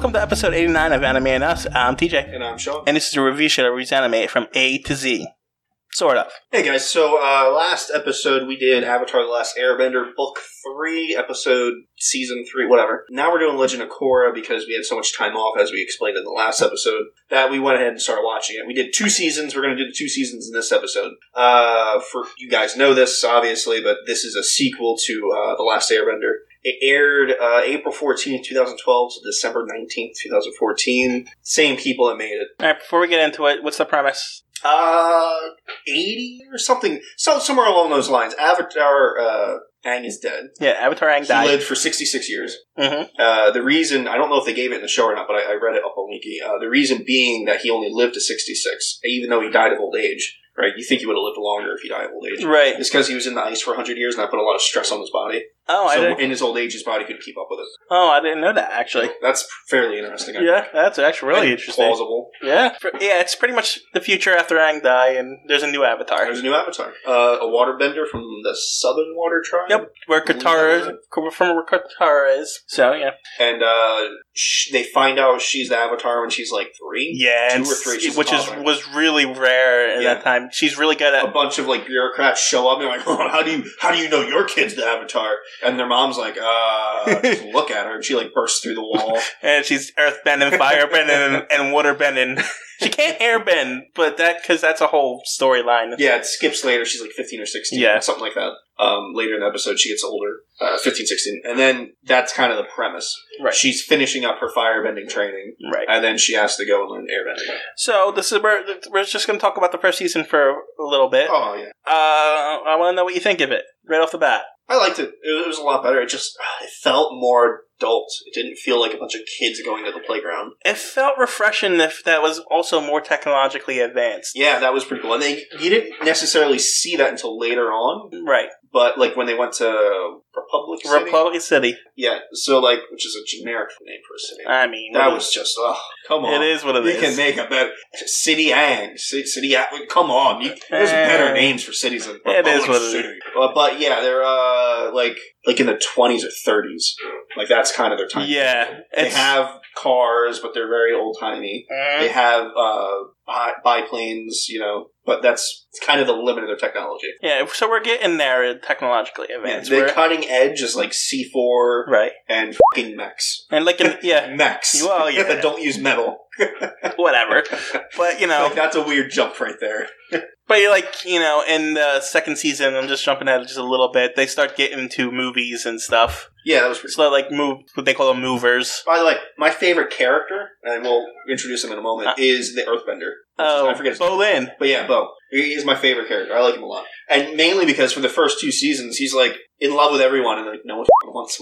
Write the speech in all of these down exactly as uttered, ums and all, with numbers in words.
Welcome to episode eighty-nine of Anime and Us. I'm T J. And I'm Sean. And this is a review show that reviews anime from A to Z. Sort of. Hey guys, so uh, last episode we did Avatar The Last Airbender, book three, episode season three, whatever. Now we're doing Legend of Korra because we had so much time off, as we explained in the last episode, that we went ahead and started watching it. We did two seasons. We're going to do the two seasons in this episode. Uh, for you guys know this, obviously, but this is a sequel to uh, The Last Airbender. It aired uh, April fourteenth, twenty twelve to December nineteenth, twenty fourteen. Same people that made it. All right, before we get into it, what's the premise? Uh, eighty or something. So somewhere along those lines. Avatar, uh, Aang is dead. Yeah, Avatar Aang died. He lived for sixty-six years. Mm-hmm. Uh, the reason, I don't know if they gave it in the show or not, but I, I read it up on Wiki. Uh, the reason being that he only lived to sixty-six, even though he died of old age. Right? You think he would have lived longer if he died of old age. Right. It's because he was in the ice for one hundred years and that put a lot of stress on his body. Oh, I so didn't... in his old age, his body couldn't keep up with it. Oh, I didn't know that, actually. That's fairly interesting. I Yeah, think. that's actually really And interesting. plausible. Yeah. Yeah, it's pretty much the future after Aang died, and there's a new Avatar. There's a new Avatar. Uh, a waterbender from the Southern Water Tribe. Yep, where Katara is, from where Katara is. So, yeah. And uh, sh- they find out she's the Avatar when she's like three. Yeah, Two and or three. She's which a is toddler. was really rare at Yeah. that time. She's really good at... A bunch of like bureaucrats show up and they're like, oh, how do you how do you know your kid's the Avatar? And their mom's like, uh, just look at her, and she like bursts through the wall. And she's earthbending, firebending, and, and waterbending. She can't airbend, but that because that's a whole storyline. Yeah, it skips later. She's like fifteen or sixteen, Yeah. something like that. Um, later in the episode, she gets older, uh, fifteen, sixteen, and then that's kind of the premise. Right. She's finishing up her firebending training, Right. and then she has to go and learn airbending. So this is where we're just going to talk about the first season for a little bit. Oh yeah, Uh, I want to know what you think of it right off the bat. I liked it. It was a lot better. It just it felt more adult. It didn't feel like a bunch of kids going to the playground. It felt refreshing if that was also more technologically advanced. Yeah, that was pretty cool. And they, you didn't necessarily see that until later on, Right. but like when they went to Republic City. Republic City. Yeah, so like, which is a generic name for a city. I mean, that it was is- just, oh, come on. It is what it you is. can make a better City Ang, City, city Ang- come on. You, there's Eh. better names for cities than It is Republic what it City. Uh, but yeah, they're uh, like like in the twenties or thirties. Like that's kind of their time. Yeah. They It's, have cars, but they're very old timey. Mm, They have uh, bi- biplanes, you know, but that's kind of the limit of their technology. yeah, so we're getting there technologically Yeah, advanced. the We're- cutting edge is like C four right. and fucking mechs. And like, in, yeah, Mechs. Well, yeah. that don't use metal. whatever. But, you know. Like, that's a weird jump right there. But like, you know, in the second season, I'm just jumping ahead just a little bit, they start getting into movies and stuff. Yeah, that was pretty So like move what they call them movers. By the way, my favorite character, and we'll introduce him in a moment, Uh, is the Earthbender. Oh, I forget his name. Bolin. But yeah, Bo. He is my favorite character. I like him a lot. And mainly because for the first two seasons, he's like in love with everyone and like no one wants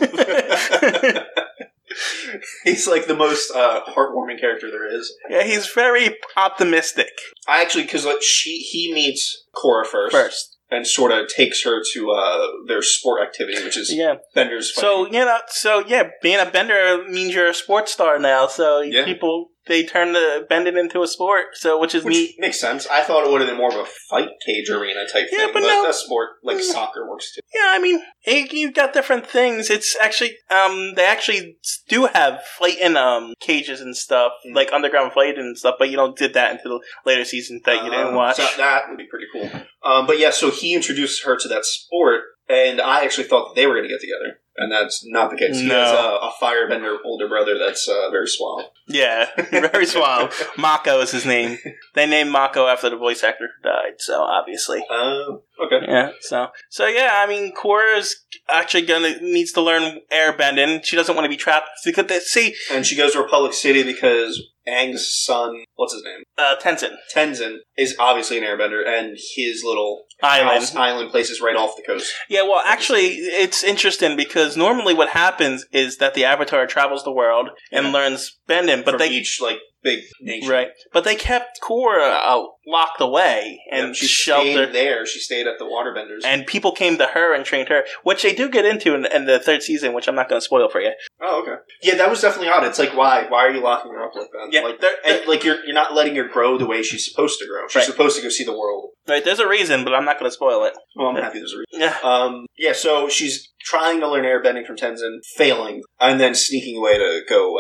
him. He's like the most uh, heartwarming character there is. Yeah, he's very optimistic I actually, because like she, he meets Korra first, first. and sort of takes her to uh, their sport activity, which is Yeah. Bender's So, fighting. you know, so yeah, being a bender means you're a sports star now. So Yeah. people, they turn the bending into a sport. So, which is Which neat. makes sense. I thought it would have been more of a fight cage arena type Yeah, thing, but but, no. that sport, like Mm. soccer, works too. Yeah, I mean, it, you've got different things. It's actually, um, they actually do have fighting, um, cages and stuff, Mm. like underground fighting and stuff, but you don't did that until later seasons that you didn't Uh, watch. So that would be pretty cool. Um, but yeah, so he introduced her to that sport, and I actually thought that they were going to get together. And that's not the case. He No. has a, a firebender older brother that's uh, very suave. Yeah, very suave. Mako is his name. They named Mako after the voice actor who died, so obviously. Uh, okay. Yeah, so so yeah, I mean, Korra's actually gonna needs to learn airbending. She doesn't want to be trapped. Because they, see, And she goes to Republic City because Aang's son, what's his name? uh, Tenzin Tenzin is obviously an airbender, and his little Island. house, island place is right off the coast. Yeah, well, actually, it's interesting because normally what happens is that the Avatar travels the world and Yeah. learns bending, but From they each, like, big nation. right, but they kept Korra uh, locked away and Yep, she sheltered. stayed there. She stayed at the waterbenders. And people came to her and trained her, which they do get into in, in the third season, which I'm not going to spoil for you. Oh, okay. Yeah, that was definitely odd. It's like, why? Why are you locking her up like that? Yeah, like, they're- and, like you're you're not letting her grow the way she's supposed to grow. She's Right. supposed to go see the world. Right, there's a reason, but I'm not going to spoil it. Well, I'm happy there's a reason. Yeah. Um, yeah, so she's trying to learn airbending from Tenzin, failing, and then sneaking away to go uh,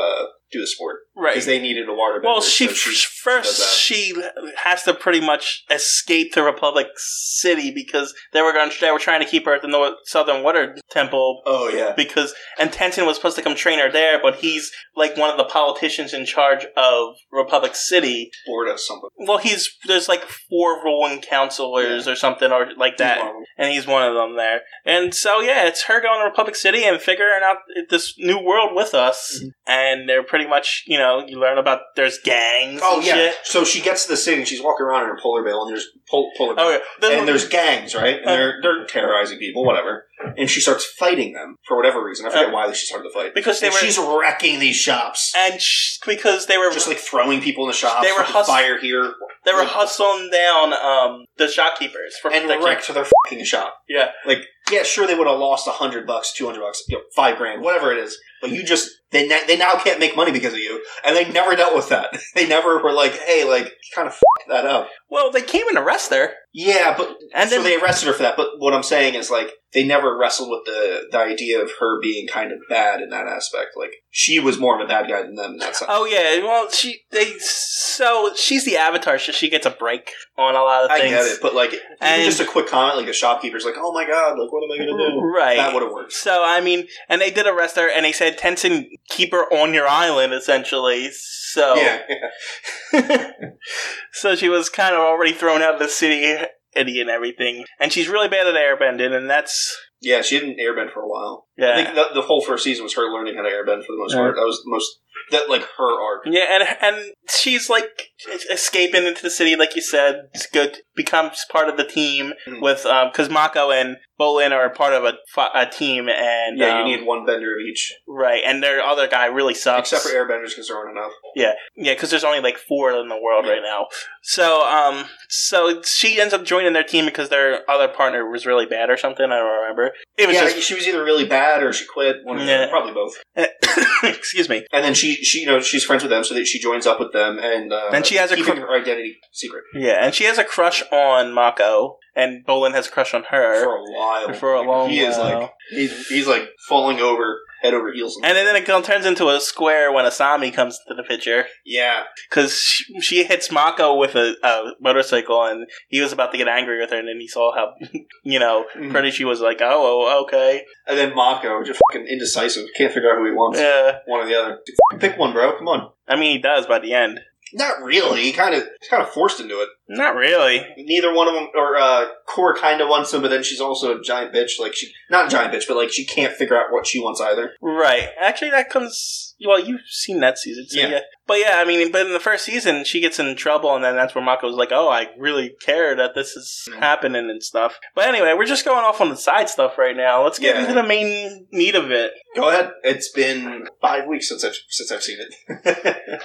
do the sport. Right. Because they needed a waterbender. Well, she, so she first she has to pretty much escape to Republic City because they were going. They were trying to keep her at the North, Southern Water Temple. Oh yeah. Because and Tenzin was supposed to come train her there, but he's like one of the politicians in charge of Republic City. Board of something. Well, he's there's like four ruling counselors yeah. or something or like that, he's and he's one of them there. And so yeah, it's her going to Republic City and figuring out this new world with us. Mm-hmm. And they're pretty much, you know, you learn about there's gangs. Oh and yeah. shit. So she gets to the city and she's walking around in her polar bear, and there's pol- polar bear, oh, yeah. there's, and there's gangs, right? And uh, they're they're terrorizing people, whatever. And she starts fighting them for whatever reason. I forget uh, why she started the fight. Because they and were, she's wrecking these shops, and sh- because they were just like throwing people in the shops. They were hus- fire here. They were hustling down um, the shopkeepers for and protection. wrecked their fucking shop. Yeah, like yeah, sure they would have lost a hundred bucks, two hundred bucks, you know, five grand, whatever it is. But you just they ne- they now can't make money because of you, and they never dealt with that. They never were like, hey, like kind of fuck that up. Well, they came and arrested her. Yeah, but and then, so they arrested her for that. But what I'm saying is like they never wrestled with the the idea of her being kind of bad in that aspect. Like she was more of a bad guy than them in that sense. Oh yeah, well she they so she's the Avatar, so she gets a break on a lot of things. I get it, but like and, even just a quick comment, like a shopkeeper's like, "Oh my god, like what am I going to do?" Right, that would have worked. So I mean, and they did arrest her, and they said, "Tenzin, keep her on your island," essentially. So yeah, yeah. So she was kind of already thrown out of the city. Eddie and everything, and she's really bad at airbending, and that's yeah. She didn't airbend for a while. Yeah, I think the, the whole first season was her learning how to airbend for the most yeah. part. That was the most that like her arc. Yeah, and and she's like escaping into the city, like you said. It's good. Becomes part of the team mm-hmm. with um because Mako and Bolin are part of a, a team, and yeah, um, you need one bender of each, right? And their other guy really sucks, except for airbenders because there aren't enough. Yeah, yeah, because there's only like four in the world yeah. right now. So um, so she ends up joining their team because their other partner was really bad or something. I don't remember. It was yeah, just she was either really bad or she quit. One of yeah. them, probably both. Excuse me. And then she, she, you know, she's friends with them, so that she joins up with them, and uh, and she has keeping a cr- her identity secret. Yeah, and she has a crush on Mako, and Bolin has a crush on her for a while. For a long he while. is like he's, he's like falling over head over heels, and then it turns into a square when Asami comes to the picture. Yeah, because she, she hits Mako with a, a motorcycle, and he was about to get angry with her, and then he saw how you know mm-hmm. pretty she was. Like, oh, okay. And then Mako just fucking indecisive, can't figure out who he wants. Yeah, one or the other. Pick one, bro. Come on. I mean, he does by the end. Not really. He kind of he's kind of forced into it. Not really. Neither one of them, or uh, Core kind of wants him, but then she's also a giant bitch. Like she, not a giant bitch, but like she can't figure out what she wants either. Right. Actually, that comes. Well, you've seen that season, so yeah. yeah. But yeah, I mean, but in the first season, she gets in trouble, and then that's where Mako's like, "Oh, I really care that this is mm-hmm. happening and stuff." But anyway, we're just going off on the side stuff right now. Let's get yeah. into the main meat of it. Go ahead. It's been five weeks since I've since I've seen it.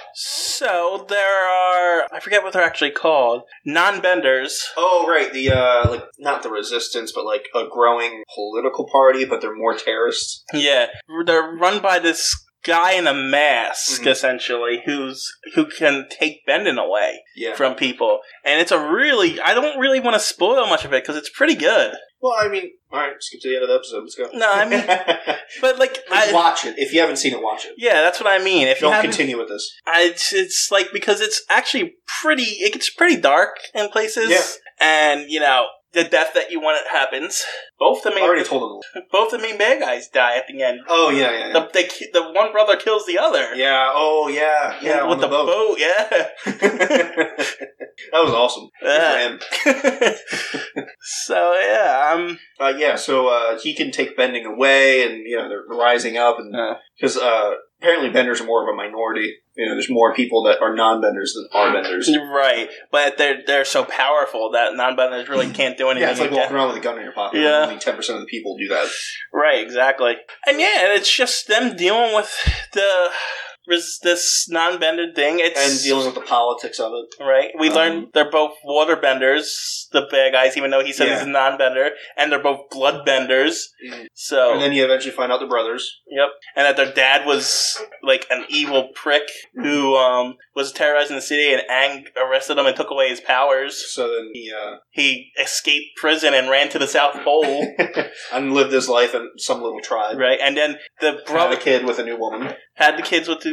So there are, I forget what they're actually called, non-benders. Oh, right. The, uh, like, not the resistance, but like a growing political party, but they're more terrorists. Yeah. They're run by this guy in a mask, mm-hmm. essentially, who's who can take bending away yeah. from people. And it's a really, I don't really want to spoil much of it, because it's pretty good. Well, I mean, alright, skip to the end of the episode, let's go. No, I mean, but like... I, watch it. If you haven't seen it, watch it. Yeah, that's what I mean. If Don't you continue with this. I, it's, it's like, because it's actually pretty, it gets pretty dark in places. Yeah. And, you know, the death that you want it happens. Both the main... I already told them. Both the main bad guys die at the end. Oh, yeah, yeah, yeah. The, they, the one brother kills the other. Yeah, oh, yeah. Yeah, with on the, the boat. boat, yeah. That was awesome. Yeah. So, yeah, um... Uh, yeah, so uh, he can take bending away, and, you know, they're rising up, and... Because, uh, uh, apparently benders are more of a minority. You know, there's more people that are non-benders than are benders. Right, but they're they're so powerful that non-benders really can't do anything. Yeah, it's like walking around with a gun in your pocket. Yeah. Only ten percent of the people do that. Right, exactly. And yeah, it's just them dealing with the... this non-bender thing. It's, and dealing with the politics of it. Right. We um, learned they're both waterbenders, the bad guys, even though he said yeah. he's a non-bender. And they're both bloodbenders. Mm. So, and then you eventually find out they're brothers. Yep. And that their dad was like an evil prick who um, was terrorizing the city, and Aang arrested him and took away his powers. So then he... Uh, he escaped prison and ran to the South Pole. And lived his life in some little tribe. Right. And then the brother... Had a kid with a new woman. Had the kids with the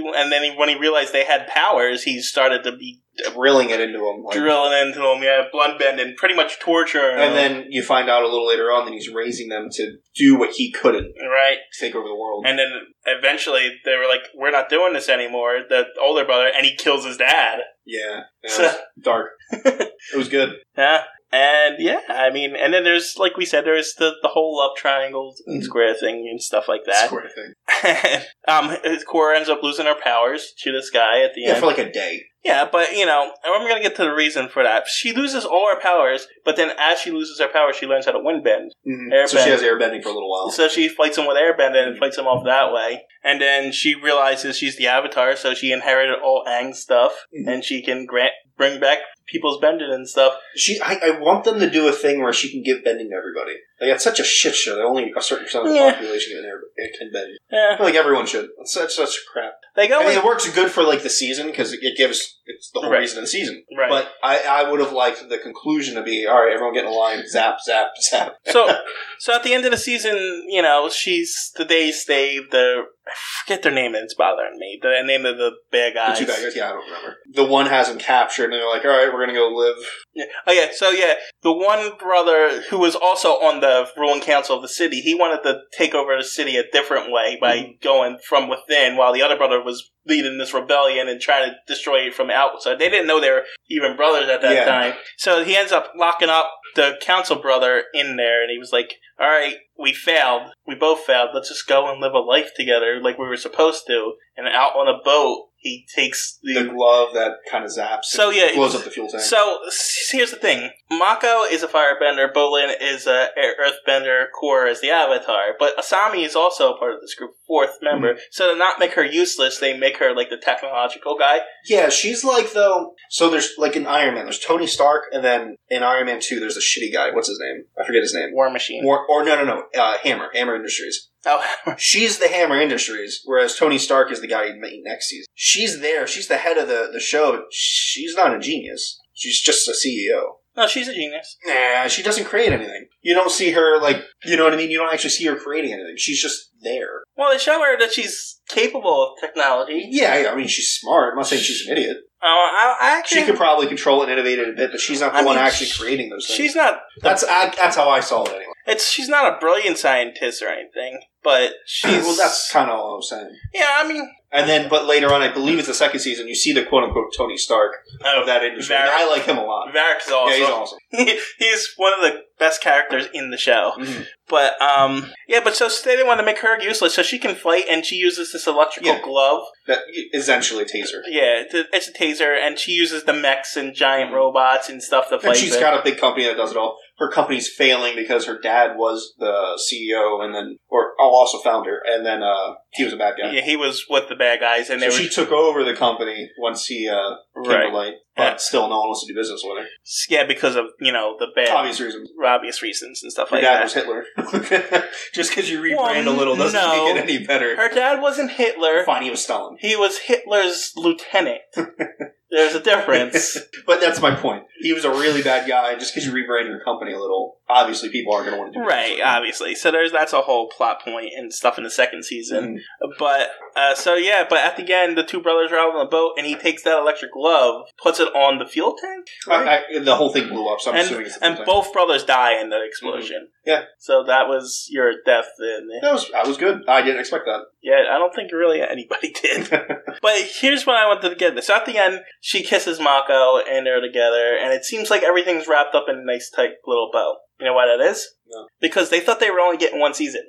to, and then he, when he realized they had powers, he started to be drilling it into him, like, drilling into them, yeah, blood bend and pretty much torture. And then you find out a little later on that he's raising them to do what he couldn't, right? Take over the world. And then eventually they were like, "We're not doing this anymore." The older brother, and he kills his dad. Yeah, yeah so, it was dark. It was good. Yeah. And yeah, I mean, and then there's, like we said, there's the, the whole love triangle and square thing and stuff like that. Square thing. um, Cora ends up losing her powers to this guy at the yeah, end. Yeah, for like a day. Yeah, but, you know, I'm going to get to the reason for that. She loses all her powers, but then as she loses her powers, she learns how to windbend. Mm-hmm. So she has airbending for a little while. So she fights him with airbending and fights him off that way. And then she realizes she's the Avatar, so she inherited all Aang's stuff, mm-hmm. and she can grant bring back people's bending and stuff. She, I, I want them to do a thing where she can give bending to everybody. Like, it's such a shit show that only a certain percent of the yeah. population can, can bend. Yeah. I feel like everyone should. It's such, such crap. They go I mean, with, it works good for, like, the season, because it gives, it's the whole right. reason of the season. Right. But I, I would have liked the conclusion to be, alright, everyone get in a line, zap, zap, zap. so, so at the end of the season, you know, she's, the day stave, the, I forget their name, and it's bothering me. The name of the bad guys. The two bad guys, yeah, I don't remember. The one has him captured, and they're like, alright, we're gonna go live. Yeah. Oh, yeah, so yeah, the one brother who was also on the ruling council of the city, he wanted to take over the city a different way by mm-hmm. going from within, while the other brother was leading this rebellion and trying to destroy it from the outside. They didn't know they were even brothers at that yeah. time. So he ends up locking up the council brother in there, and he was like, alright, we failed. We both failed. Let's just go and live a life together like we were supposed to. And out on a boat, he takes the... The glove that kind of zaps so, yeah, blows up the fuel tank. So, here's the thing. Mako is a firebender, Bolin is a earthbender, Korra is the Avatar. But Asami is also a part of this group, fourth member. Mm-hmm. So to not make her useless, they make her like the technological guy. Yeah, she's like, though... So there's, like in Iron Man, there's Tony Stark, and then in Iron Man two, there's a shitty guy. What's his name? I forget his name. War Machine. War, or no, no, no. Uh, Hammer. Hammer Industries. Oh, she's the Hammer Industries, whereas Tony Stark is the guy you meet next season. She's there. She's the head of the, the show. She's not a genius. She's just a C E O. No, she's a genius. Nah, she doesn't create anything. You don't see her, like, you know what I mean? You don't actually see her creating anything. She's just there. Well, they show her that she's capable of technology. Yeah, yeah, I mean, she's smart. I'm not saying she's an idiot. Oh, I, I actually... She could probably control and innovate it a bit, but she's not the I one mean, actually creating those things. She's not... That's I, that's how I saw it, anyway. It's She's not a brilliant scientist or anything, but she's... Well, that's kind of all I'm saying. Yeah, I mean... And then, but later on, I believe it's the second season, you see the quote-unquote Tony Stark of that industry. And I like him a lot. Varrick's awesome. Yeah, he's awesome. He, he's one of the best characters in the show. Mm-hmm. But, um... yeah, but so they didn't want to make her useless, so she can fight, and she uses this electrical yeah. glove. That essentially a taser. Yeah, it's a taser, and she uses the mechs and giant robots and stuff to fight. And she's it. got a big company that does it all. Her company's failing because her dad was the C E O, and then, or oh, also founder, and then uh, he was a bad guy. Yeah, he was with the bad guys, and so they she were... took over the company once he uh, came right. to light. But yeah. still, no one wants to do business with her. Yeah, because of, you know, the bad... Obvious reasons. Obvious reasons and stuff her like that. that. Her dad was Hitler. Just because you rebrand well, a little doesn't no. make it any better. Her dad wasn't Hitler. Fine, he was Stalin. He was Hitler's lieutenant. There's a difference. But that's my point. He was a really bad guy. Just because you rebrand your company a little, obviously people aren't going to want to do right, that. obviously. So there's that's a whole plot point and stuff in the second season. Mm-hmm. But, uh, so yeah, but at the end, the two brothers are out on the boat, and he takes that electric glove, puts it on the fuel tank. Right? I, I, the whole thing blew up, so I'm and, assuming it's the And tank. both brothers die in the explosion. Mm-hmm. Yeah. So that was your death. In that was that was good. I didn't expect that. Yeah, I don't think really anybody did. But here's what I wanted to get. So at the end, she kisses Mako, and they're together, and it seems like everything's wrapped up in a nice, tight little bow. You know why that is? No. Because they thought they were only getting one season.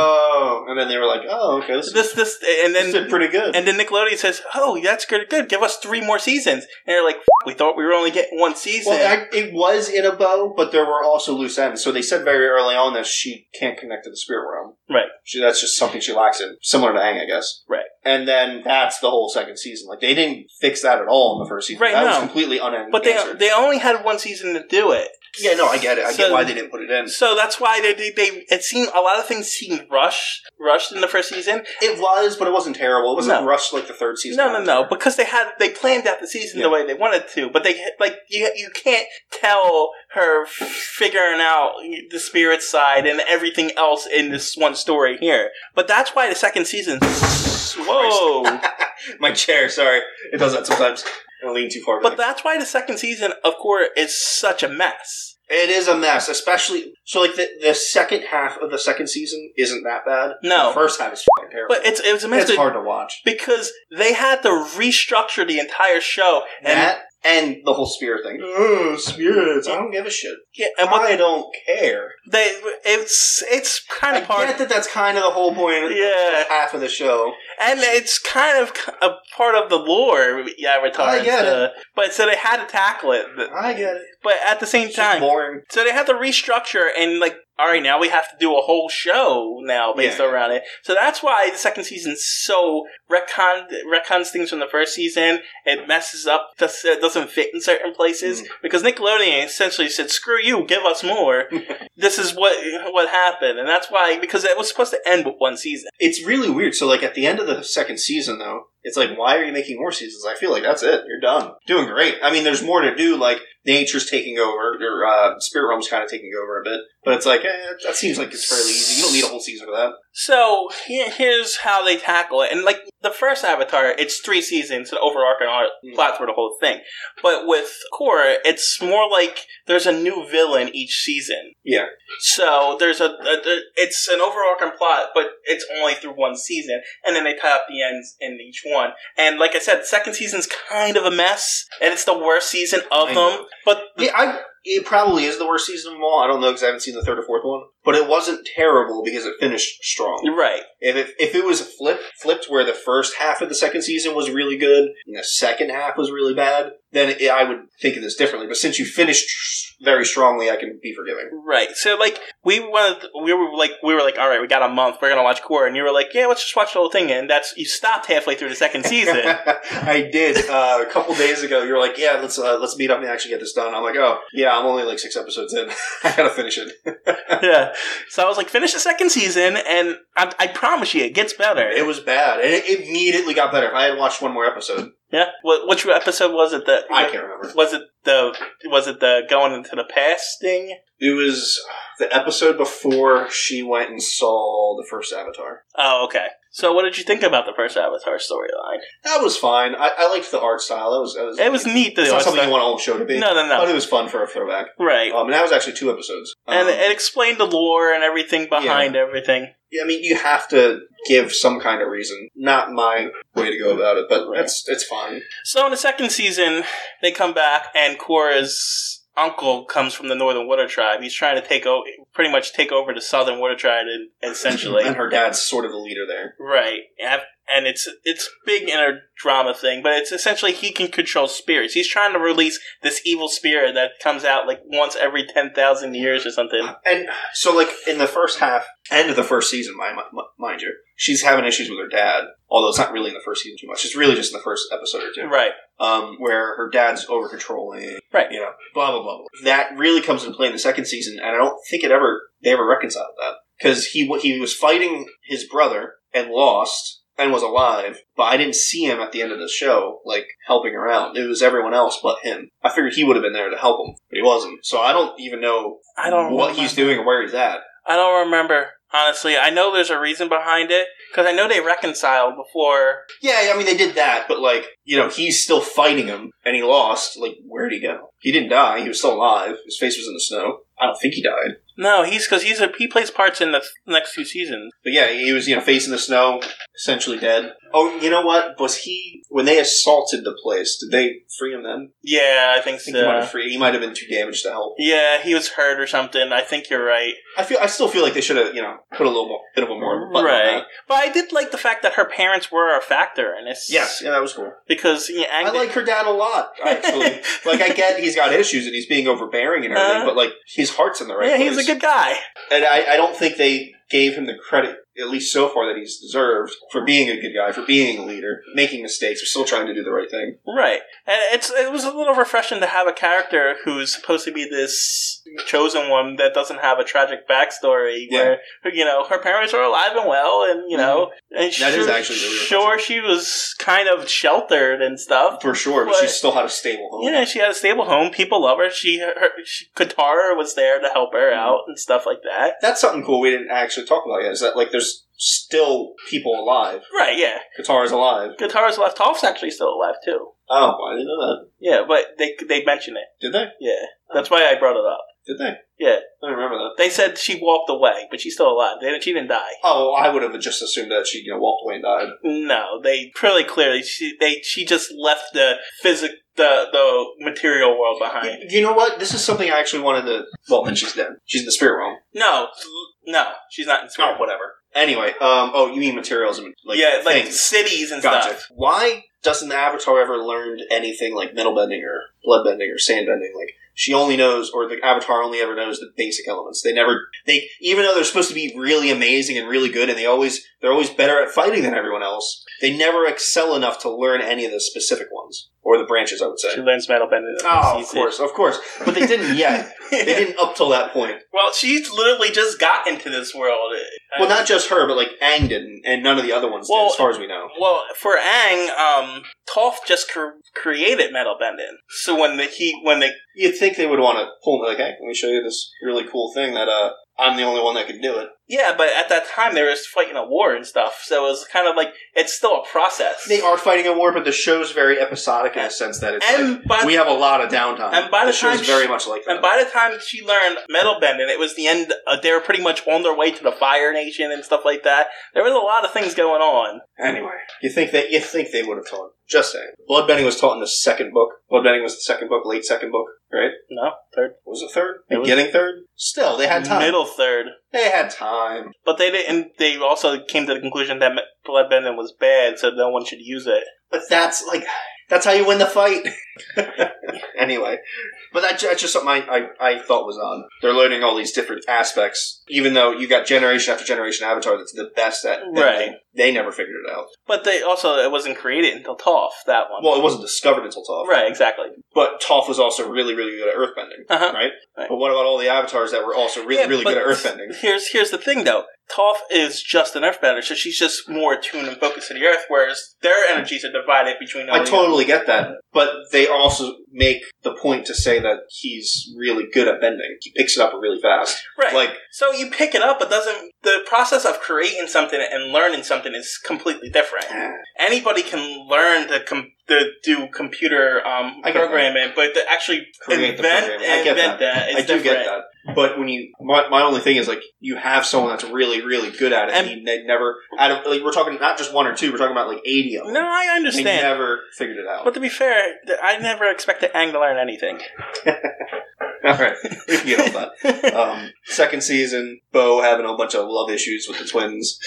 Oh, and then they were like, "Oh, okay, this this this," and then this did pretty good. And then Nickelodeon says, "Oh, that's good, good. Give us three more seasons." And they're like, F- "We thought we were only getting one season." Well, I, it was in a bow, but there were also loose ends. So they said very early on that she can't connect to the spirit realm. Right. She, that's just something she lacks in, similar to Aang, I guess. Right. And then that's the whole second season. Like they didn't fix that at all in the first season. Right. That no. was completely unanswered. But they they only had one season to do it. Yeah, no, I get it. I so, get why they didn't put it in. So that's why they, they, they it seemed, a lot of things seemed rushed, rushed in the first season. It was, but it wasn't terrible. It wasn't no. rushed like the third season. No, no, no, because they had, they planned out the season yeah. the way they wanted to, but they, like, you, you can't tell her figuring out the spirit side and everything else in this one story here. But that's why the second season Jesus Whoa. My chair, sorry. It does that sometimes. I lean too far back. But that's why the second season of Korra is such a mess. It is a mess, especially... So, like, the, the second half of the second season isn't that bad. No. The first half is f***ing terrible. But it's, it was a mess. It's hard to watch. Because they had to restructure the entire show. And that and the whole spirit thing. Oh, spirits. I don't give a shit. Yeah, and what, I don't care. They, it's it's kind of I part... get that that's kind of the whole point Yeah. of half of the show. And it's kind of a part of the lore, Avatar. I get uh, it. But so they had to tackle it. I get it. But at the same It's time... just boring. So they had to restructure and, like, all right, now we have to do a whole show now based Yeah. around it. So that's why the second season's so retcon retcons things from the first season. It messes up, does- it doesn't fit in certain places. Mm. Because Nickelodeon essentially said, screw you, give us more. This is what what happened. And that's why, because it was supposed to end with one season. It's really weird. So, like, at the end of the second season, though, it's like, why are you making more seasons? I feel like that's it. You're done. Doing great. I mean, there's more to do, like, nature's taking over, or uh, Spirit Realm's kind of taking over a bit. But it's like, eh, that seems like it's fairly easy. You don't need a whole season for that. So here, here's how they tackle it. And like the first Avatar, it's three seasons, an overarching Mm. plot for the whole thing. But with Korra, it's more like there's a new villain each season. Yeah. So there's a, a, a it's an overarching plot, but it's only through one season, and then they tie up the ends in each one. And like I said, the second season's kind of a mess, and it's the worst season of I them. know. But Yeah, I, it probably is the worst season of them all. I don't know because I haven't seen the third or fourth one. But it wasn't terrible because it finished strong. right. If it, if it was flip, flipped where the first half of the second season was really good and the second half was really bad, then it, I would think of this differently. But since you finished very strongly, I can be forgiving. Right. So, like, we wanted, we were like, we were like, all right, we got a month, we're gonna watch Korra, and you were like, yeah, let's just watch the whole thing, and that's you stopped halfway through the second season. I did uh, a couple days ago. You were like, yeah, let's uh, let's meet up and actually get this done. I'm like, oh, yeah, I'm only like six episodes in. I gotta finish it. Yeah. So I was like, finish the second season, and I, I promise you, it gets better. It was bad, and it immediately got better. If I had watched one more episode, yeah. What which episode was it? That I can't remember. Was it the was it the going into the past thing? It was the episode before she went and saw the first Avatar. Oh, okay. So what did you think about the first Avatar storyline? That was fine. I, I liked the art style. That was, that was It was neat. It's though. not something you want a whole show to be. No, no, no. But it was fun for a throwback. Right. Um, and that was actually two episodes. Um, And it explained the lore and everything behind everything. yeah, I mean, you have to give some kind of reason. Not my way to go about it, but Right. it's it's fine. So in the second season, they come back, and Korra's uncle comes from the Northern Water Tribe. He's trying to take over, pretty much take over the Southern Water Tribe, essentially. And her dad's sort of the leader there. Right. And it's it's big in a drama thing, but it's essentially he can control spirits. He's trying to release this evil spirit that comes out like once every ten thousand years or something. And so, like, in the first half, end of the first season, mind, mind you, she's having issues with her dad. Although it's not really in the first season too much. It's really just in the first episode or two. Right. Um, where her dad's over-controlling. Right. You know, blah, blah, blah, blah. That really comes into play in the second season, and I don't think it ever, they ever reconciled that. Because he, he was fighting his brother and lost and was alive, but I didn't see him at the end of the show, like, helping her out. It was everyone else but him. I figured he would have been there to help him, but he wasn't. So I don't even know I don't what remember. he's doing or where he's at. I don't remember. Honestly, I know there's a reason behind it, because I know they reconciled before. Yeah, I mean, they did that, but, like, you know, he's still fighting him, and he lost. Like, where'd he go? He didn't die. He was still alive. His face was in the snow. I don't think he died. No, he's because he's a, he plays parts in the next two seasons. But yeah, he was, you know, face in the snow, essentially dead. Oh, you know what? Was he, when they assaulted the place, did they free him then? Yeah, I think I think so. he might have free. He might have been too damaged to help. Yeah, he was hurt or something. I think you're right. I feel. I still feel like they should have, you know, put a little more, bit of a more button on Right. that. But I did like the fact that her parents were a factor in this. Yes, yeah, that was cool. Because yeah, I like her dad a lot, actually. Like, I get he's got issues and he's being overbearing and everything, Uh, but, like, his heart's in the right yeah, place. he's a good guy. And I, I don't think they gave him the credit, at least so far, that he's deserved for being a good guy, for being a leader, making mistakes, but still trying to do the right thing. Right. And it's it was a little refreshing to have a character who's supposed to be this chosen one that doesn't have a tragic backstory, yeah. where, you know, her parents are alive and well, and, you know, mm-hmm. and that sure, is actually really sure she was kind of sheltered and stuff. For sure, but, but she still had a stable home. Yeah, she had a stable home. People love her. She, her, she Katara was there to help her mm-hmm. out and stuff like that. That's something cool we didn't actually talk about yet, is that, like, there's still people alive. Right, yeah. Katara's alive. Katara's alive. Toph's actually still alive, too. Oh, I didn't know that. Yeah, but they they mention it. Did they? Yeah. That's why I brought it up. Did they? Yeah. I don't remember that. They said she walked away, but she's still alive. They, she didn't die. Oh, I would have just assumed that she, you know, walked away and died. No, they pretty clearly, she they she just left the physic the the material world behind. You, you know what? This is something I actually wanted to... Well, then she's dead. She's in the spirit realm. No. No, she's not in the spirit. Oh, whatever. Anyway, um, oh, you mean materials and, like, yeah, like things. cities and gotcha. stuff. Why doesn't the Avatar ever learn anything like metal bending or blood bending or sand bending? Like, she only knows, or the Avatar only ever knows the basic elements. They never, they, even though they're supposed to be really amazing and really good, and they always, they're always better at fighting than everyone else, they never excel enough to learn any of the specific ones. Or the branches, I would say. She learns metal bending. Oh, of course, of course. But they didn't yet. They didn't up till that point. Well, she's literally just got into this world. Well, not just her, but like Aang didn't, and none of the other ones well, did, as far as we know. Well, for Aang, um, Toph just cr- created metal bending. So when the he when they you'd think they would want to pull like, hey, let me show you this really cool thing that uh I'm the only one that can do it. Yeah, but at that time they were fighting a war and stuff, so it was kind of like it's still a process. They are fighting a war, but the show's very episodic in a sense that it's and like we have a lot of downtime. And by the, the time show's she, very much like that. And by the time she learned metal bending, it was the end. Uh, they were pretty much on their way to the Fire Nation and stuff like that. There was a lot of things going on. Anyway, you think that you think they would have taught? Just saying. Bloodbending was taught in the second book. Bloodbending was the second book, late second book, right? No, third. Was it third? It Beginning was third? Still, they had time. Middle third. They had time. But they didn't. They also came to the conclusion that bloodbending was bad, so no one should use it. But that's like that's how you win the fight. Anyway, but that, that's just something I, I, I thought was odd. They're learning all these different aspects, even though you got generation after generation Avatar that's the best at bending. Right. They never figured it out. But they also it wasn't created until Toph, that one. Well, it wasn't discovered until Toph. Right, exactly. But Toph was also really, really good at earthbending, uh-huh. right? right? But what about all the Avatars that were also really, yeah, really good at earthbending? Here's here's the thing, though. Toph is just an earthbender, so she's just more attuned and focused to the earth, whereas their energies are divided between... I totally get that, but they also make the point to say that he's really good at bending. He picks it up really fast. Right. Like, so you pick it up, but doesn't... The process of creating something and learning something is completely different. Anybody can learn to, com- to do computer um, programming, but to actually Create invent, I get invent that, that is I do different. get that. But when you, my, my only thing is like you have someone that's really, really good at it, and, and they never. Out of, like we're talking not just one or two, we're talking about like eighty of them. No, I understand. They never figured it out. But to be fair, I never expected Aang to learn anything. All right, we can get off that. Um, second season, Bo having a bunch of love issues with the twins.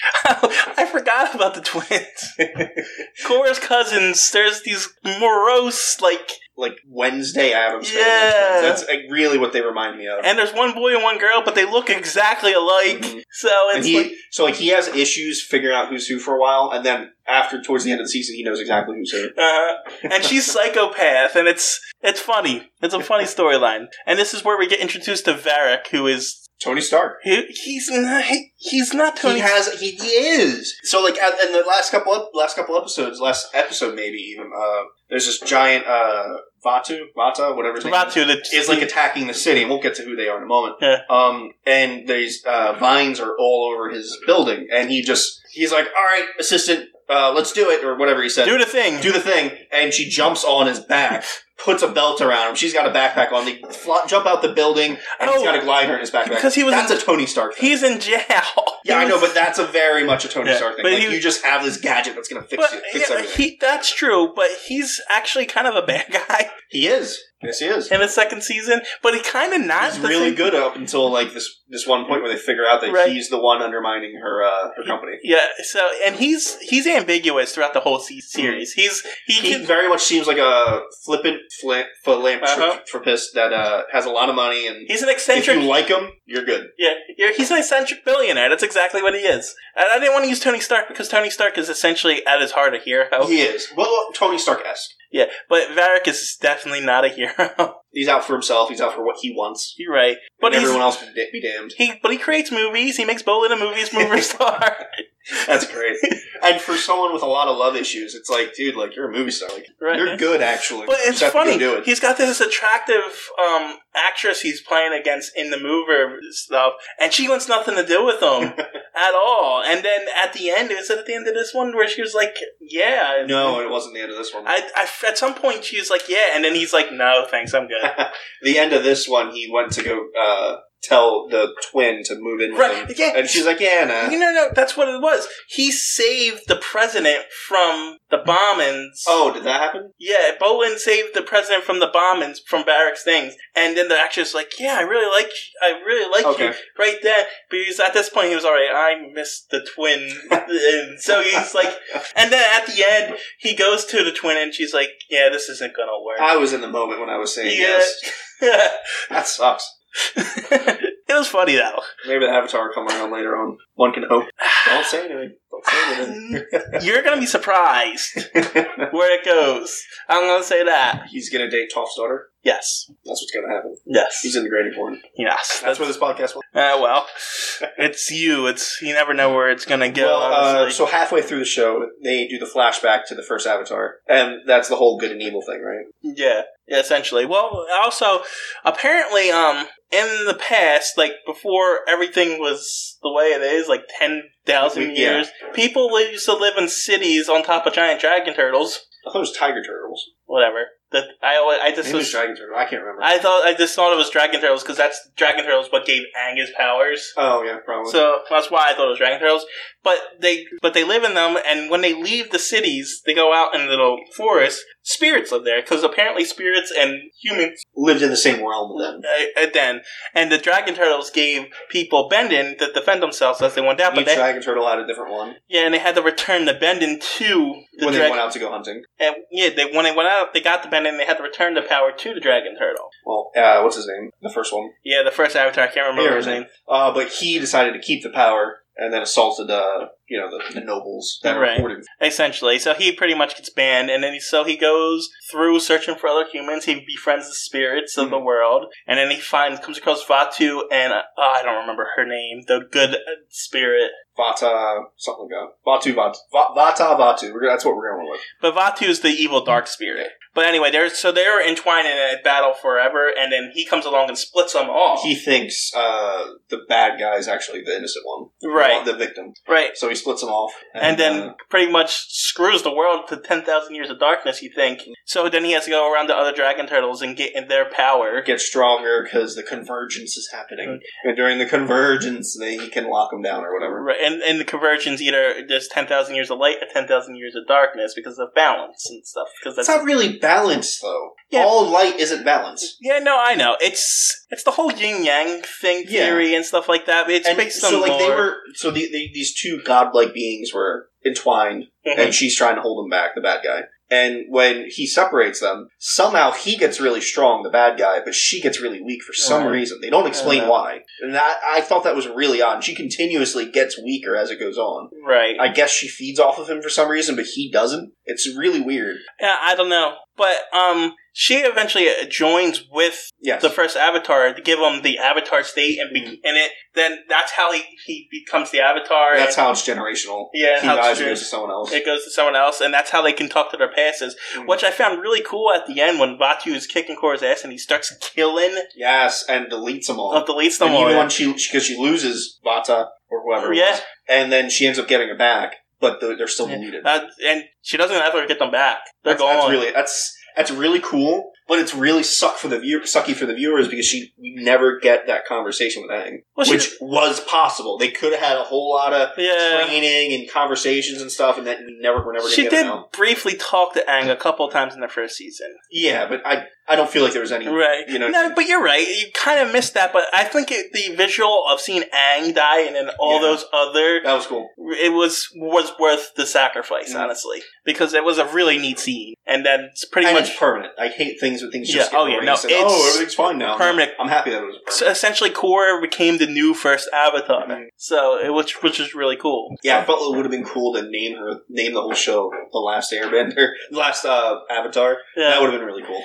I forgot about the twins. Korra's cousins. There's these morose, like like Wednesday Addams. Yeah, that's like, really what they remind me of. And there's one boy and one girl, but they look exactly alike. Mm-hmm. So it's he, like so like he has issues figuring out who's who for a while, and then after towards the end of the season, he knows exactly who's who. Uh, and she's psychopath, and it's it's funny. It's a funny storyline. And this is where we get introduced to Varric, who is. Tony Stark. He, he's not. He, he's not Tony. He has. He, he is. So, like, in the last couple of, last couple episodes, last episode maybe even. Uh, there's this giant uh, Vatu, Vata, whatever his name Vatu is, is like attacking the city. And we'll get to who they are in a moment. Yeah. Um, and these uh, vines are all over his building, and he just he's like, "All right, assistant, uh, let's do it," or whatever he said. Do the thing. Do the thing. And she jumps on his back. Puts a belt around him. She's got a backpack on. They fly, jump out the building, and oh, he's got a glider in his backpack. Because he was that's in, a Tony Stark thing. He's in jail. Yeah, was, I know, but that's a very much a Tony yeah, Stark thing. Like, he, you just have this gadget that's going to fix but, it. Fix yeah, everything. He, that's true, but he's actually kind of a bad guy. He is. Yes, he is. In the second season, but he kind of not. He's really thing. good up until like this this one point where they figure out that right. he's the one undermining her uh, her company. Yeah. So, and he's he's ambiguous throughout the whole series. He's he, he can, very much seems like a flippant fla- philanthropist uh-huh. that uh, has a lot of money, and he's an eccentric. If you like him, you're good. Yeah, he's an eccentric billionaire. That's exactly what he is. And I didn't want to use Tony Stark because Tony Stark is essentially at his heart a hero. He is. Well, Tony Stark-esque. Yeah, but Varric is definitely not a hero. He's out for himself. He's out for what he wants. You're right. But and everyone else can be damned. He, but he creates movies. He makes Bolin a movies movie star. That's great. And for someone with a lot of love issues, it's like, dude, like, you're a movie star. Like, right. You're good, actually. But it's funny. It. He's got this attractive um, actress he's playing against in the movie stuff, and she wants nothing to do with him at all. And then at the end, is it at the end of this one where she was like, yeah. No, it wasn't the end of this one. I, I, at some point, she was like, yeah, and then he's like, no, thanks, I'm good. The end of this one, he went to go... Uh, tell the twin to move in with right. him. Yeah. And she's like, yeah, nah. No, no, that's what it was. He saved the president from the bombings. Oh, did that happen? Yeah, Bolin saved the president from the bombings, from Barracks things. And then the actress like, yeah, I really like you. I really like okay. you. Right then. Because at this point, he was already, I missed the twin. And so he's like, and then at the end, he goes to the twin and she's like, yeah, this isn't going to work. I was in the moment when I was saying yeah. yes. That sucks. It was funny though. Maybe the Avatar will come around later on. One can hope. Don't say anything. Don't say anything. You're gonna be surprised where it goes. I'm gonna say that. He's gonna date Toph's daughter? Yes. That's what's gonna happen. Yes. He's integrating porn. Yes. That's, that's where this podcast went. Uh, well, it's you. It's you never know where it's gonna go. Well, uh, so halfway through the show, they do the flashback to the first Avatar. And that's the whole good and evil thing, right? Yeah. Yeah, essentially. Well, also, apparently, um, in the past, like, before everything was the way it is, like ten thousand yeah. years, people used to live in cities on top of giant dragon turtles. I thought it was tiger turtles. Whatever. That I always, I just Maybe was, it was dragon turtle. I can't remember. I thought I just thought it was dragon turtles because that's dragon turtles what gave Aang his powers. Oh yeah, probably. So that's why I thought it was dragon turtles. But they but they live in them, and when they leave the cities, they go out in little forests. Spirits live there because apparently spirits and humans lived in the same realm then. Uh, then and the dragon turtles gave people Bendin to defend themselves as they went out. Each but they, dragon turtle had a different one. Yeah, and they had to return the Bendin to the when dra- they went out to go hunting. And yeah, they when they went out, they got the Bendin. They had to return the power to the dragon turtle. Well, uh, what's his name? The first one. Yeah, the first Avatar. I can't remember yeah, his name. Uh, but he decided to keep the power. And then assaulted, uh, you know, the, the nobles that right. were reported. Essentially. So he pretty much gets banned, and then he, so he goes through searching for other humans. He befriends the spirits of mm-hmm. the world, and then he finds, comes across Vaatu and, uh, oh, I don't remember her name, the good spirit. Vata, something like that. Vaatu, Vatu. Va- Vata, Vaatu. We're, that's what we're going with. But Vaatu is the evil dark spirit. But anyway, they're, so they're entwined in a battle forever, and then he comes along and splits them off. He thinks uh, the bad guy is actually the innocent one. Right. The victim. Right. So he splits them off. And, and then uh, pretty much screws the world to ten thousand years of darkness, you think. So then he has to go around to other dragon turtles and get in their power. Get stronger because the convergence is happening. Mm-hmm. And during the convergence, they, he can lock them down or whatever. Right. And, and the convergence, either there's ten thousand years of light or ten thousand years of darkness because of balance and stuff. Because that's it's not really balanced, though. Yeah. All light isn't balanced. Yeah, no, I know. It's it's the whole yin-yang thing theory yeah. and stuff like that. It's and based so on like more. they were so the, the, these two godlike beings were entwined, mm-hmm. and she's trying to hold him back, the bad guy. And when he separates them, somehow he gets really strong, the bad guy, but she gets really weak for some right. reason. They don't explain uh, why. And that, I thought that was really odd. She continuously gets weaker as it goes on. Right. I guess she feeds off of him for some reason, but he doesn't. It's really weird. Yeah, I don't know. But um, she eventually joins with yes. the first Avatar to give him the Avatar state, and be, mm-hmm. and it then that's how he, he becomes the Avatar. That's how it's generational. Yeah, he dies and goes to someone else. It goes to someone else, and that's how they can talk to their passes, mm-hmm. which I found really cool at the end when Vaatu is kicking Korra's ass and he starts killing. Yes, and deletes them all. Oh, deletes them and all. Even yeah. when she because she loses Vata or whoever, it yeah, was, and then she ends up getting it back. But they're still deleted, uh, and she doesn't ever get them back. They're that's, gone. That's really that's that's really cool, but it's really suck for the view, sucky for the viewers because she we never get that conversation with Aang, well, which she, was possible. They could have had a whole lot of yeah. training and conversations and stuff, and that we never we're never. She get did it now. briefly talk to Aang a couple of times in the first season. Yeah, but I I don't feel like there was any right. You know, no, but you're right. You kind of missed that, but I think it, the visual of seeing Aang die and then all yeah. those other that was cool. It was was worth the sacrifice, mm-hmm. honestly, because it was a really neat scene, and then it's pretty and much it's permanent. I hate things when things just yeah. get oh yeah, no, and, oh everything's fine now. Permanent. I'm happy that it was permanent. So essentially, Korra became the new first Avatar, mm-hmm. so it was which is really cool. Yeah, I felt it would have been cool to name her name the whole show The Last Airbender, The Last uh, Avatar. Yeah. That would have been really cool. And then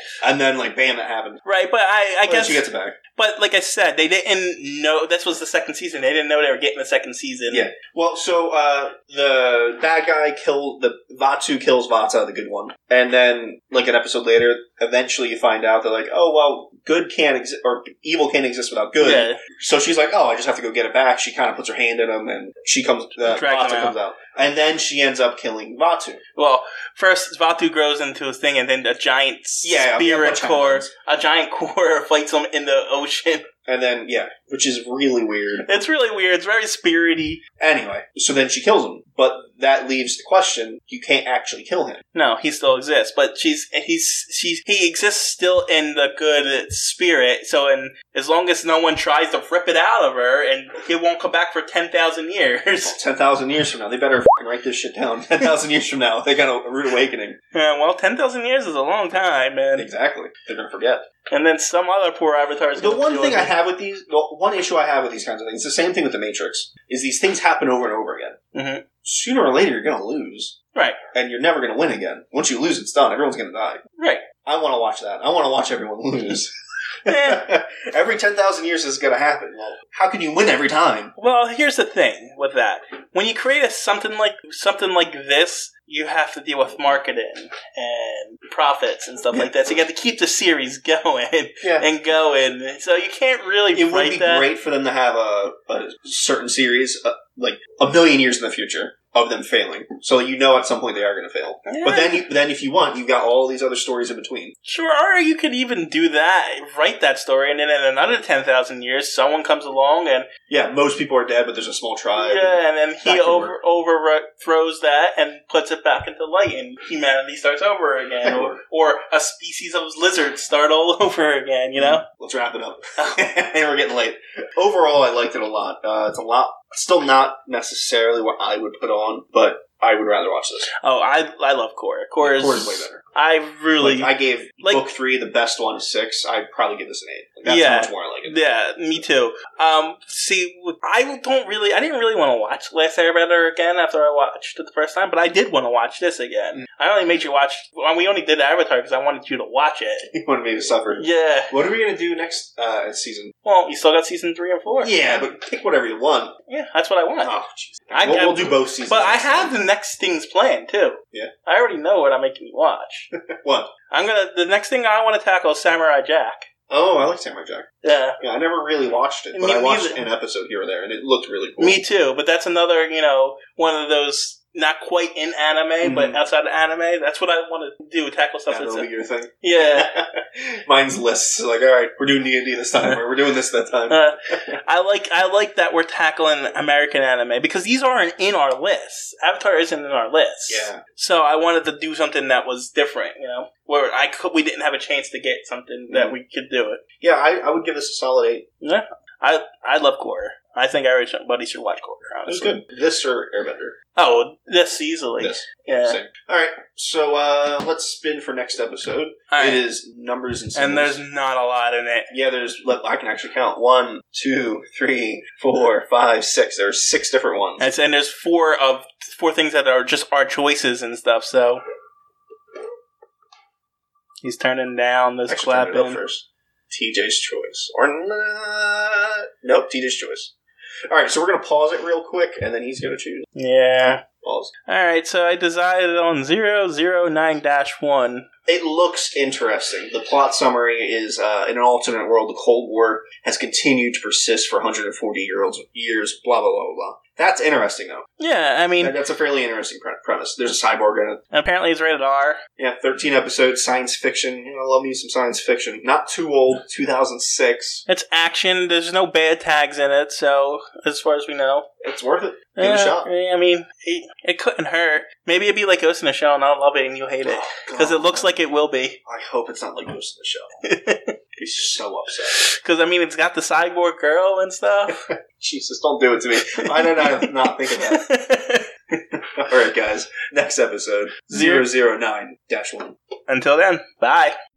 then like bam, that happened. Right, but I, I well, guess she gets it back. But like I said, they didn't know this was the second season. They didn't know they were getting the second season. Yeah. Well, so uh, the bad guy killed the Vatu kills Vata, the good one, and then like an episode later, eventually you find out that like, oh well, good can't exist or evil can't exist without good. Yeah. So she's like, oh, I just have to go get it back. She kind of puts her hand in him, and she comes. Uh, Drags Vata him out. comes out, and then she ends up killing Vatu. Well, first Vatu grows into his thing, and then a giant Yeah, spirit yeah, core, a giant core fights him in the ocean. And then, yeah, which is really weird. It's really weird. It's very spirity. Anyway, so then she kills him. But that leaves the question, you can't actually kill him. No, he still exists, but she's he's she's he exists still in the good spirit. So, and as long as no one tries to rip it out of her, and he won't come back for ten thousand years. ten thousand years from now, they better f***ing write this shit down. ten thousand years from now, they got a rude awakening. Yeah, well, ten thousand years is a long time, man. Exactly, they're gonna forget. And then some other poor avatars. The one thing I have with these, the one issue I have with these kinds of things, it's the same thing with the Matrix, is these things happen over and over again. Mm-hmm. Sooner or later, you're going to lose. Right. And you're never going to win again. Once you lose, it's done. Everyone's going to die. Right. I want to watch that. I want to watch everyone lose. Eh. Every ten thousand years this is going to happen. Well, how can you win every time? Well, here's the thing with that. When you create a, something like something like this, you have to deal with marketing and profits and stuff Yeah. like that. So you have to keep the series going Yeah. and going. So you can't really It would write be that. great for them to have a, a certain series, uh, like a million years in the future, of them failing, so that you know at some point they are going to fail. Yeah. But then, you, then if you want, you've got all these other stories in between. Sure, or you could even do that, write that story, and then in another ten thousand years, someone comes along and Yeah, most people are dead, but there's a small tribe. yeah, and then he That could over work. overthrows that and puts it back into light, and humanity starts over again, or or a species of lizards start all over again. You know. Let's wrap it up. And we're getting late. Overall, I liked it a lot. Uh, it's a lot. Still not necessarily what I would put on, but I would rather watch this. Oh, I I love Korra. Korra's Korra's way better. I really Like, I gave like- book three the best one, a six. I'd probably give this an eight. Like, that's Yeah. how much more I like it. yeah, me too. Um, see, I don't really, I didn't really want to watch Last Airbender again after I watched it the first time, but I did want to watch this again. Mm. I only made you watch. Well, we only did Avatar because I wanted you to watch it. You wanted me to suffer. Yeah. What are we going to do next uh, season? Well, you still got season three and four. Yeah, but pick whatever you want. Yeah, that's what I want. Oh, jeez. I- We'll, I- we'll do both seasons. But I next have time. the next things planned too. Yeah. I already know what I'm making you watch. What? I'm gonna. The next thing I want to tackle is Samurai Jack. Oh, I like Samurai Jack. Yeah, Yeah, I never really watched it, but Me I watched neither. an episode here or there, and it looked really cool. me too. But that's another, you know, one of those not quite in anime, but Mhm. outside of anime. That's what I want to do. Tackle stuff Yeah, that's that'll in. be your thing. Yeah. Mine's lists. Like, all right, we're doing D and D this time, or we're doing this that time. Uh, I like I like that we're tackling American anime because these aren't in our list. Avatar isn't in our list. Yeah. So I wanted to do something that was different, you know, where I could we didn't have a chance to get something that we could do it. Yeah, I, I would give this a solid eight. Yeah, I I love Korra. I think everybody should watch Korra. It was Honestly, good. This or Airbender? Oh, this easily. This. Yeah. Same. All right, so uh, let's spin for next episode. All right. It is numbers and symbols. And there's not a lot in it. Yeah, there's. Look, I can actually count. One, two, three, four, five, six. There's six different ones. And, and there's four of four things that are just our choices and stuff. So he's turning down this Actually, turn it up clapping. first. T J's choice. Or not. Nope, T J's choice. All right, so we're going to pause it real quick, and then he's going to choose. Yeah. Pause. All right. So I decided on zero zero nine dash one. It looks interesting. The plot summary is, uh, in an alternate world, the Cold War has continued to persist for one hundred forty year olds, years, blah, blah, blah, blah, blah. That's interesting, though. Yeah. I mean, That- That's a fairly interesting pre- premise. There's a cyborg in it. apparently it's rated R. Yeah, thirteen episodes, science fiction. You know, I love me some science fiction. Not too old, two thousand six. It's action. There's no bad tags in it. So as far as we know, It's worth it. Give it a Yeah, shot. I mean, it, it couldn't hurt. Maybe it'd be like Ghost in the Shell, and I'll love it, and you'll hate it because it looks like it will be. I hope it's not like Ghost in the Shell. I'd be so upset. Because I mean, it's got the cyborg girl and stuff. Jesus, don't do it to me. Why did I not think of that? All right, guys. Next episode, zero zero nine dash one. Until then, bye.